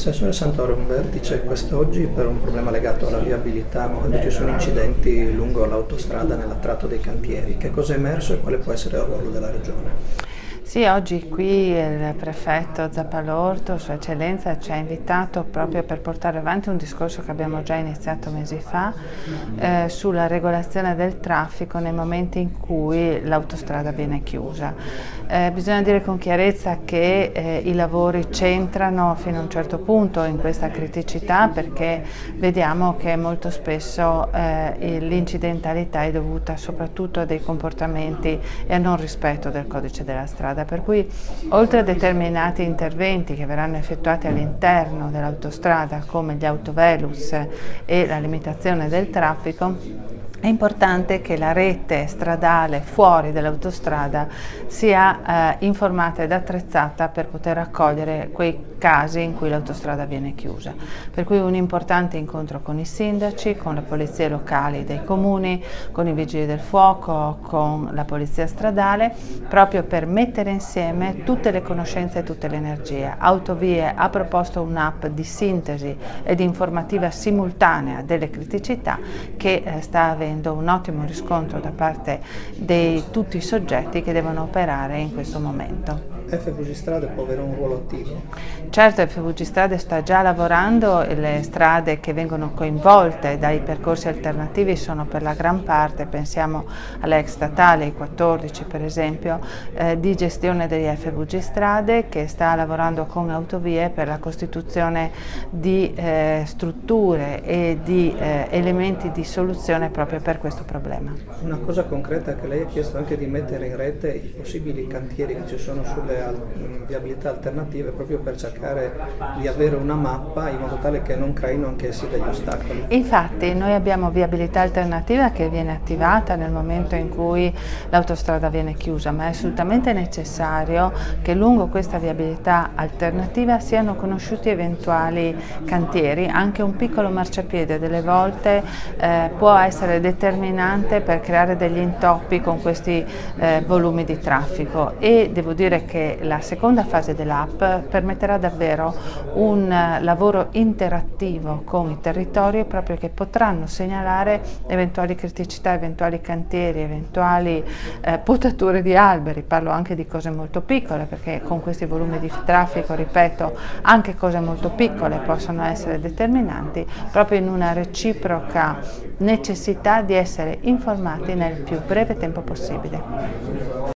Assessore Santoro, un vertice quest'oggi per un problema legato alla viabilità quando ci sono incidenti lungo l'autostrada nella tratto dei cantieri. Che cosa è emerso e quale può essere il ruolo della Regione? Sì, oggi qui il prefetto Zappalorto, Sua Eccellenza, ci ha invitato proprio per portare avanti un discorso che abbiamo già iniziato mesi fa sulla regolazione del traffico nei momenti in cui l'autostrada viene chiusa. Bisogna dire con chiarezza che i lavori centrano fino a un certo punto in questa criticità, perché vediamo che molto spesso l'incidentalità è dovuta soprattutto a dei comportamenti e a non rispetto del codice della strada. Per cui oltre a determinati interventi che verranno effettuati all'interno dell'autostrada come gli autovelus e la limitazione del traffico, è importante che la rete stradale fuori dall'autostrada sia informata ed attrezzata per poter accogliere quei casi in cui l'autostrada viene chiusa. Per cui un importante incontro con i sindaci, con le polizie locali dei comuni, con i vigili del fuoco, con la polizia stradale, proprio per mettere insieme tutte le conoscenze e tutte le energie. Autovie ha proposto un'app di sintesi e di informativa simultanea delle criticità che sta avendo un ottimo riscontro da parte di tutti i soggetti che devono operare in questo momento. FVG Strade può avere un ruolo attivo? Certo, FVG Strade sta già lavorando e le strade che vengono coinvolte dai percorsi alternativi sono per la gran parte, pensiamo all'ex statale, i 14 per esempio, di gestione degli FVG Strade, che sta lavorando con Autovie per la costituzione di strutture e di elementi di soluzione proprio per questo problema. Una cosa concreta che lei ha chiesto anche di mettere in rete i possibili cantieri che ci sono sulle viabilità alternative, proprio per cercare di avere una mappa in modo tale che non creino anch'essi degli ostacoli. Infatti noi abbiamo viabilità alternativa che viene attivata nel momento in cui l'autostrada viene chiusa, ma è assolutamente necessario che lungo questa viabilità alternativa siano conosciuti eventuali cantieri. Anche un piccolo marciapiede delle volte può essere determinante per creare degli intoppi con questi volumi di traffico, e devo dire che la seconda fase dell'app permetterà davvero un lavoro interattivo con i territori, proprio che potranno segnalare eventuali criticità, eventuali cantieri, eventuali potature di alberi. Parlo anche di cose molto piccole, perché con questi volumi di traffico, ripeto, anche cose molto piccole possono essere determinanti, proprio in una reciproca necessità di essere informati nel più breve tempo possibile.